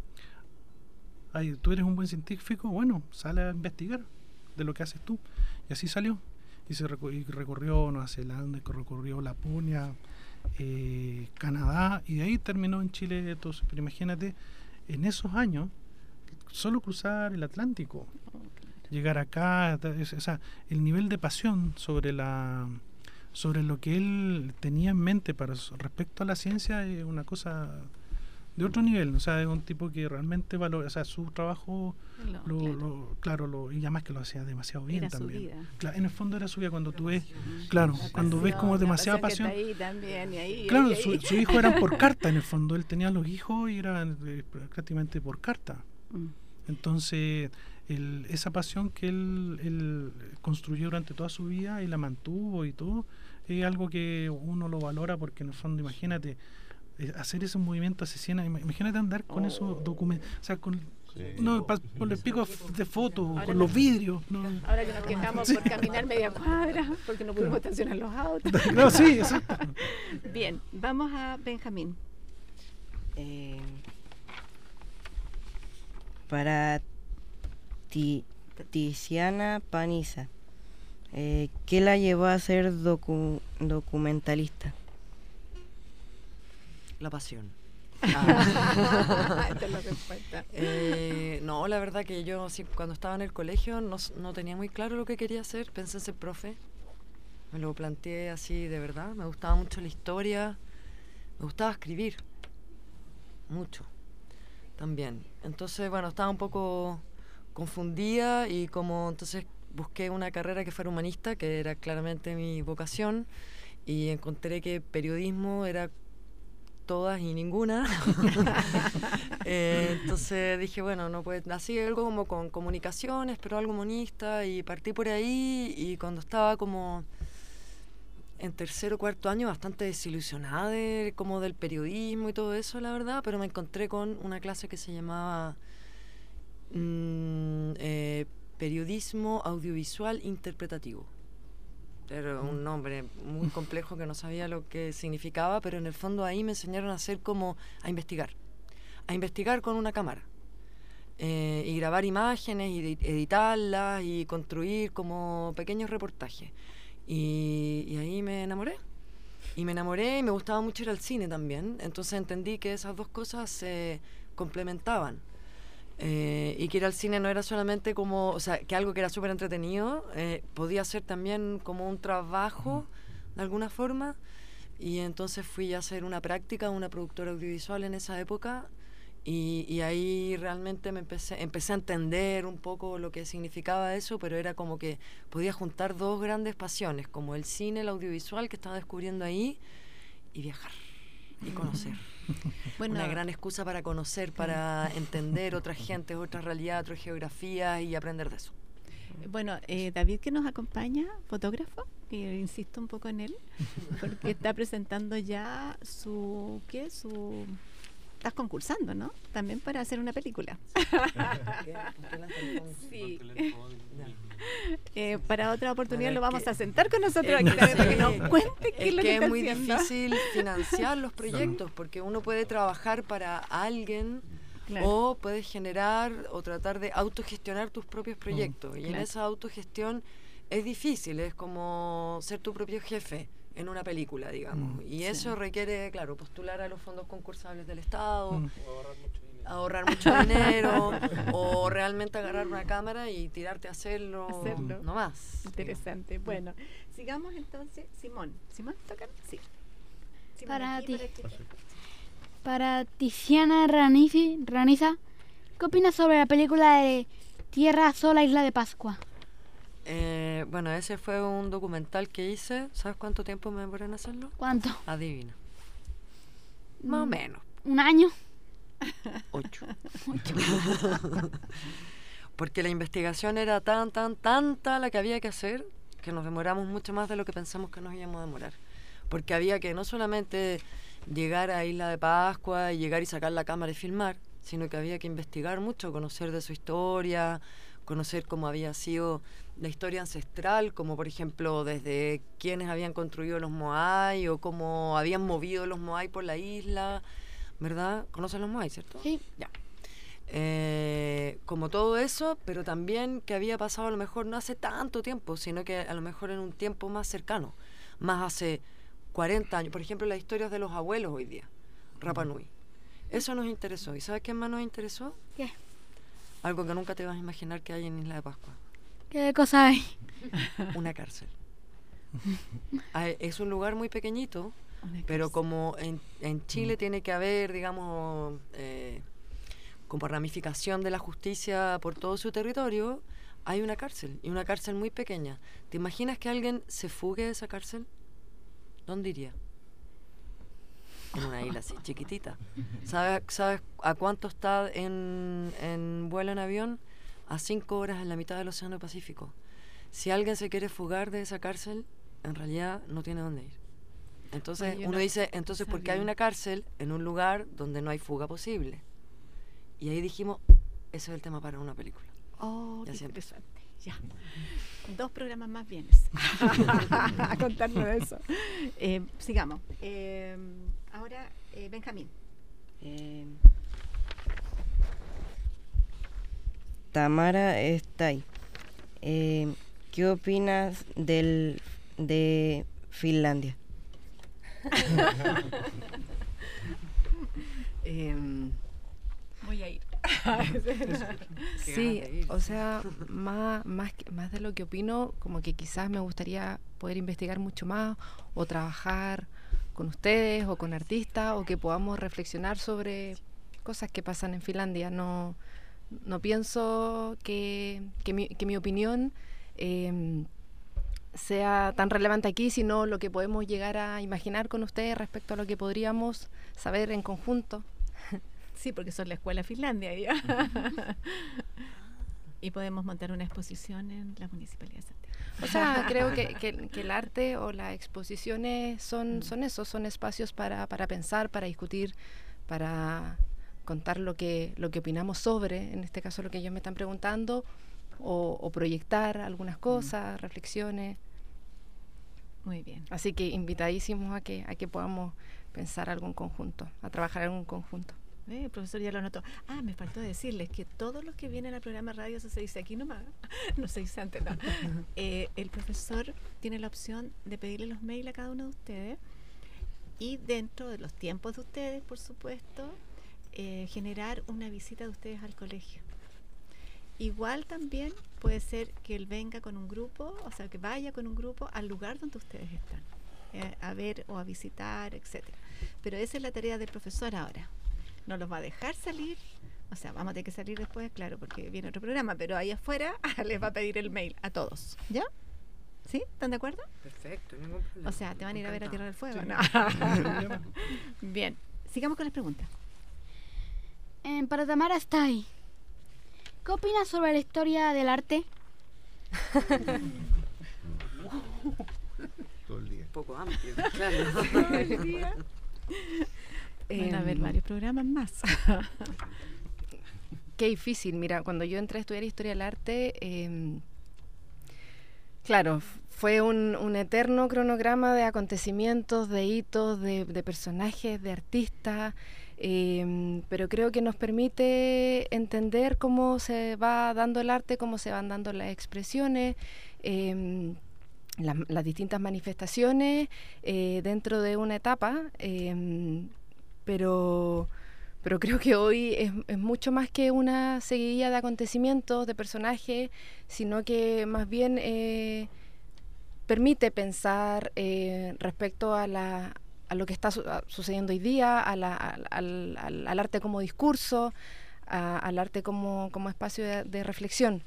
tú eres un buen científico, bueno, sale a investigar de lo que haces tú. Y así salió. Y recorrió Nueva Zelanda, recorrió Laponia, Canadá, y de ahí terminó en Chile. Entonces, pero imagínate, en esos años, solo cruzar el Atlántico, llegar acá, o sea, el nivel de pasión sobre lo que él tenía en mente respecto a la ciencia es una cosa de otro nivel. O sea, es un tipo que realmente valora, o sea, su trabajo, claro, y además que lo hacía demasiado bien era también. Su vida. Claro, en el fondo era su vida. Cuando tú ves, cuando ves como demasiada pasión. Claro, su hijo era por carta, en el fondo. Él tenía los hijos y eran prácticamente por carta. Entonces, esa pasión que él construyó durante toda su vida y la mantuvo y todo, es algo que uno lo valora, porque en el fondo, imagínate, hacer ese movimiento hace 100 años, imagínate andar con esos documentos, o sea, con los picos de fotos, con los vidrios. Ahora que nos quejamos por caminar media cuadra, porque no pudimos estacionar los autos. No, sí, exacto. Bien, vamos a Benjamín. Para Tiziana Paniza, ¿qué la llevó a ser documentalista? La pasión. Esta es la respuesta. No, la verdad que yo cuando estaba en el colegio no tenía muy claro lo que quería hacer. Pensé en ser profe. Me lo planteé así de verdad. Me gustaba mucho la historia. Me gustaba escribir. Mucho. También. Entonces, bueno, estaba un poco confundida y entonces busqué una carrera que fuera humanista, que era claramente mi vocación, y encontré que periodismo era todas y ninguna. Entonces dije, bueno, no puede, así algo como con comunicaciones, pero algo humanista, y partí por ahí. Y cuando estaba como en 3º o 4º año, bastante desilusionada como del periodismo y todo eso, la verdad, pero me encontré con una clase que se llamaba Periodismo Audiovisual Interpretativo. Era un nombre muy complejo que no sabía lo que significaba, pero en el fondo ahí me enseñaron a investigar con una cámara, y grabar imágenes y editarlas y construir como pequeños reportajes. Y ahí me enamoré. Y me gustaba mucho ir al cine también. Entonces entendí que esas dos cosas se complementaban. Y que ir al cine no era solamente como, o sea, que algo que era súper entretenido, podía ser también como un trabajo de alguna forma. Y entonces fui a hacer una práctica, una productora audiovisual en esa época. Y ahí realmente empecé a entender un poco lo que significaba eso, pero era como que podía juntar dos grandes pasiones, como el cine, el audiovisual que estaba descubriendo ahí, y viajar. y conocer. Bueno, una gran excusa para conocer, para entender otras gentes, otras realidades, otras geografías y aprender de eso. Bueno, David, que nos acompaña, fotógrafo, que insisto un poco en él, porque está presentando ya estás concursando, ¿no? También para hacer una película. Sí. Para otra oportunidad lo vamos a sentar con nosotros aquí para que nos cuente qué es lo que está es muy haciendo. difícil financiar los proyectos porque uno puede trabajar para alguien. Claro. O puedes generar o tratar de autogestionar tus propios proyectos. Y en Claro. esa autogestión es difícil, es como ser tu propio jefe en una película, digamos. Y eso requiere, claro, postular a los fondos concursables del Estado, ahorrar mucho dinero, o realmente agarrar una cámara y tirarte a hacerlo. No más. Interesante. Bueno, sigamos entonces. Simón, ¿tocan? Sí. Simón, Para aquí, ti. para aquí. Para Tiziana Raniza, ¿qué opinas sobre la película de Tierra Sola, Isla de Pascua? Bueno, ese fue un documental que hice. ¿Sabes cuánto tiempo me demoré en hacerlo? ¿Cuánto? Adivina. Más o menos. ¿Un año? 8. Porque la investigación era tanta la que había que hacer que nos demoramos mucho más de lo que pensamos que nos íbamos a demorar. Porque había que no solamente llegar a Isla de Pascua y llegar y sacar la cámara y filmar, sino que había que investigar mucho, conocer de su historia, conocer cómo había sido la historia ancestral, como por ejemplo desde quiénes habían construido los Moai o cómo habían movido los Moai por la isla, ¿verdad? ¿Conocen los Moai, cierto? Sí. Ya. Como todo eso, pero también que había pasado a lo mejor no hace tanto tiempo, sino que a lo mejor en un tiempo más cercano, más hace 40 años. Por ejemplo, las historias de los abuelos hoy día, Rapa Nui. Eso nos interesó. ¿Y sabes qué más nos interesó? ¿Qué? Algo que nunca te vas a imaginar que hay en Isla de Pascua. ¿Qué cosa hay? Una cárcel. Es un lugar muy pequeñito, pero como en Chile tiene que haber, digamos, como ramificación de la justicia por todo su territorio, hay una cárcel, y una cárcel muy pequeña. ¿Te imaginas que alguien se fugue de esa cárcel? ¿Dónde iría? En una isla así, chiquitita. ¿Sabes a cuánto está en vuelo en avión? A 5 horas en la mitad del Océano Pacífico. Si alguien se quiere fugar de esa cárcel, en realidad no tiene dónde ir. Entonces uno dice, entonces, ¿por qué hay una cárcel en un lugar donde no hay fuga posible? Y ahí dijimos, ese es el tema para una película. Oh, qué interesante. Ya. 2 programas más vienes a contarnos de eso. Sigamos. Ahora, Benjamín. Tamara está ahí. ¿Qué opinas de Finlandia? Voy a ir. Sí, o sea, más de lo que opino, como que quizás me gustaría poder investigar mucho más o trabajar con ustedes o con artistas o que podamos reflexionar sobre cosas que pasan en Finlandia. No pienso que mi opinión sea tan relevante aquí, sino lo que podemos llegar a imaginar con ustedes respecto a lo que podríamos saber en conjunto. Sí, porque son la Escuela Finlandia ya. Y podemos montar una exposición en la Municipalidad de Santiago. O sea, creo que el arte o las exposiciones son eso, son espacios para pensar, para discutir, para contar lo que opinamos sobre, en este caso lo que ellos me están preguntando, o proyectar algunas cosas, reflexiones. Muy bien. Así que invitadísimos a que podamos pensar algo en conjunto, a trabajar algo en conjunto. El profesor ya lo anotó. Me faltó decirles que todos los que vienen al programa radio, eso se dice aquí nomás, no se dice antes, no. El profesor tiene la opción de pedirle los mails a cada uno de ustedes y dentro de los tiempos de ustedes, por supuesto, generar una visita de ustedes al colegio. Igual también puede ser que él venga con un grupo, o sea, que vaya con un grupo al lugar donde ustedes están, a ver o a visitar, etcétera. Pero esa es la tarea del profesor ahora. No los va a dejar salir, o sea, vamos a tener que salir después, claro, porque viene otro programa, pero ahí afuera les va a pedir el mail a todos, ¿ya? ¿Sí? ¿Están de acuerdo? Perfecto, ningún problema. O sea, te van a ir a ver a Tierra del Fuego. Sí. ¿No? Bien, sigamos con las preguntas. Para Tamara Stay, ¿qué opinas sobre la historia del arte? Todo el día. Un poco amplio, claro. Todo el día. Van a haber varios programas más. Qué difícil. Mira, cuando yo entré a estudiar historia del arte, claro, fue un eterno cronograma de acontecimientos, de hitos, de personajes, de artistas, pero creo que nos permite entender cómo se va dando el arte, cómo se van dando las expresiones, las distintas manifestaciones dentro de una etapa, pero creo que hoy es mucho más que una seguidilla de acontecimientos, de personajes, sino que más bien permite pensar respecto a lo que está sucediendo hoy día, al arte como discurso, al arte como espacio de reflexión.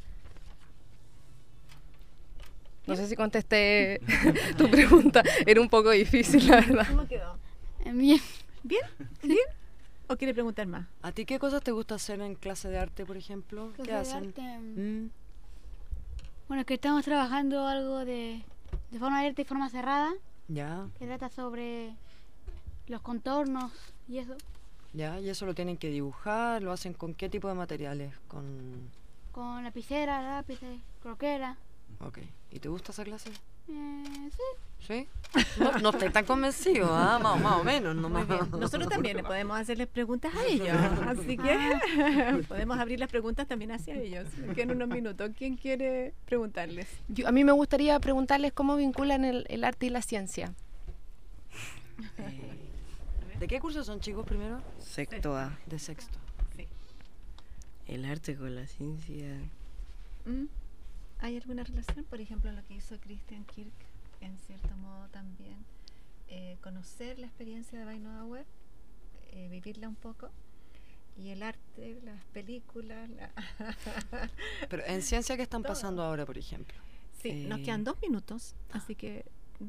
No sé si contesté tu pregunta, era un poco difícil, la verdad. ¿Cómo quedó? Bien. ¿Bien? ¿Bien? ¿O quiere preguntar más? ¿A ti qué cosas te gusta hacer en clase de arte, por ejemplo? Clase ¿Qué de hacen? arte, Bueno, que estamos trabajando algo de forma abierta y forma cerrada, Ya, que trata sobre los contornos y eso, ya, y eso lo tienen que dibujar, ¿lo hacen con qué tipo de materiales? con lapicera, lápices, croquera. Ok, ¿y te gusta esa clase? Sí. ¿Sí? No estoy tan convencido, más o menos. No Muy más. bien. Nosotros también le podemos hacerles preguntas a ellos, así que podemos abrir las preguntas también hacia ellos. Que en unos minutos, ¿quién quiere preguntarles? A mí me gustaría preguntarles cómo vinculan el arte y la ciencia. ¿De qué curso son, chicos, primero? Sexto A. De sexto. Sí. El arte con la ciencia. ¿Hay alguna relación? Por ejemplo, lo que hizo Christian Kirk, en cierto modo también, conocer la experiencia de Weidenauer, vivirla un poco, y el arte, las películas. Pero en ciencia, ¿qué están Todo. pasando ahora, por ejemplo? Sí, nos quedan 2 minutos, así que...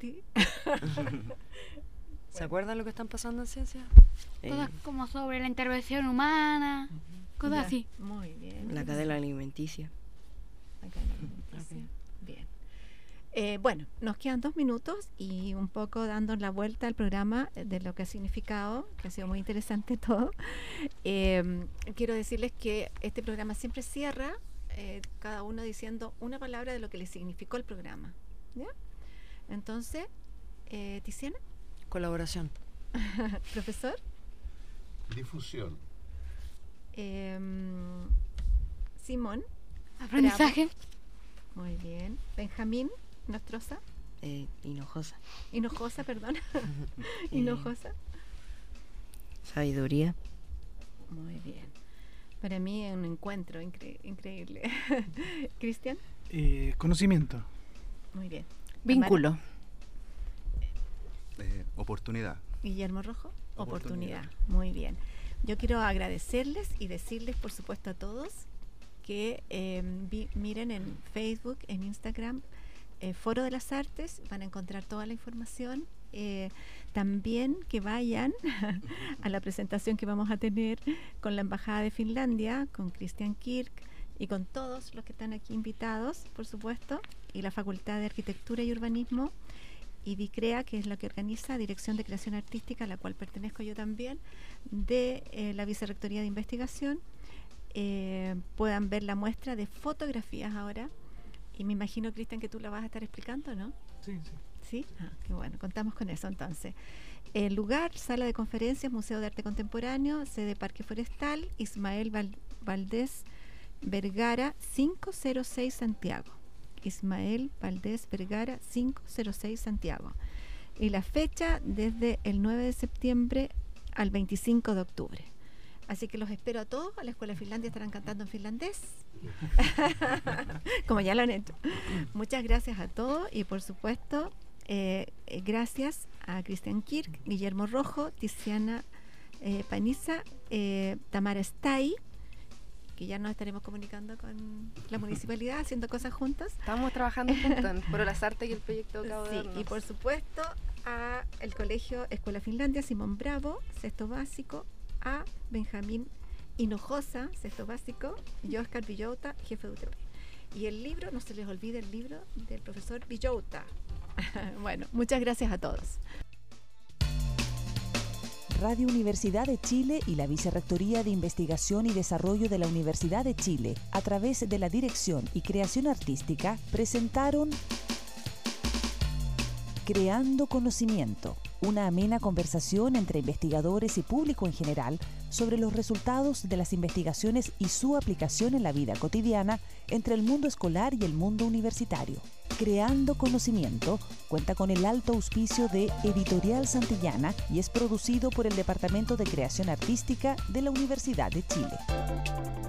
¿Se acuerdan lo que están pasando en ciencia? Cosas como sobre la intervención humana, cosas Ya, así. muy bien. La cadena alimenticia. La cadena alimenticia. Bien. Bueno, nos quedan 2 minutos y un poco dando la vuelta al programa de lo que ha significado, que ha sido muy interesante todo. Quiero decirles que este programa siempre cierra, cada uno diciendo una palabra de lo que le significó el programa. ¿Ya? Entonces, Tiziana. Colaboración. Profesor. Difusión. Simón. Aprendizaje. Bravo. Muy bien. Benjamín Nostroza. Hinojosa. Hinojosa, perdón. Hinojosa. Sabiduría. Muy bien. Para mí es un encuentro increíble. Cristian. Conocimiento. Muy bien. Vínculo. Oportunidad. Guillermo Rojo. Oportunidad. Muy bien. Yo quiero agradecerles y decirles, por supuesto, a todos que miren en Facebook, en Instagram, Foro de las Artes, van a encontrar toda la información. También que vayan a la presentación que vamos a tener con la Embajada de Finlandia, con Christian Kirk y con todos los que están aquí invitados, por supuesto, y la Facultad de Arquitectura y Urbanismo y DICREA, que es la que organiza Dirección de Creación Artística, a la cual pertenezco yo también, de la Vicerrectoría de Investigación. Puedan ver la muestra de fotografías ahora, y me imagino, Cristian, que tú la vas a estar explicando, ¿no? Sí, sí. Sí, qué bueno, contamos con eso entonces. El lugar, sala de conferencias, Museo de Arte Contemporáneo, sede Parque Forestal, Ismael Valdés Vergara, 506 Santiago. Ismael Valdés Vergara, 506 Santiago. Y la fecha desde el 9 de septiembre al 25 de octubre. Así que los espero a todos. A la Escuela de Finlandia estarán cantando en finlandés, como ya lo han hecho. Muchas gracias a todos y por supuesto gracias a Christian Kirk, Guillermo Rojo, Tiziana Paniza, Tamara Stay, que ya nos estaremos comunicando con la municipalidad, haciendo cosas juntos. Estamos trabajando juntos en Foro Las Artes y el proyecto Cabo de Sí, Hornos. y por supuesto a el colegio Escuela Finlandia, Simón Bravo, sexto básico, a Benjamín Hinojosa, sexto básico, y Oscar Villota, jefe de UTP. Y el libro, no se les olvide el libro del profesor Villota. Bueno, muchas gracias a todos. Radio Universidad de Chile y la Vicerrectoría de Investigación y Desarrollo de la Universidad de Chile, a través de la Dirección y Creación Artística, presentaron Creando Conocimiento, una amena conversación entre investigadores y público en general sobre los resultados de las investigaciones y su aplicación en la vida cotidiana entre el mundo escolar y el mundo universitario. Creando Conocimiento cuenta con el alto auspicio de Editorial Santillana y es producido por el Departamento de Creación Artística de la Universidad de Chile.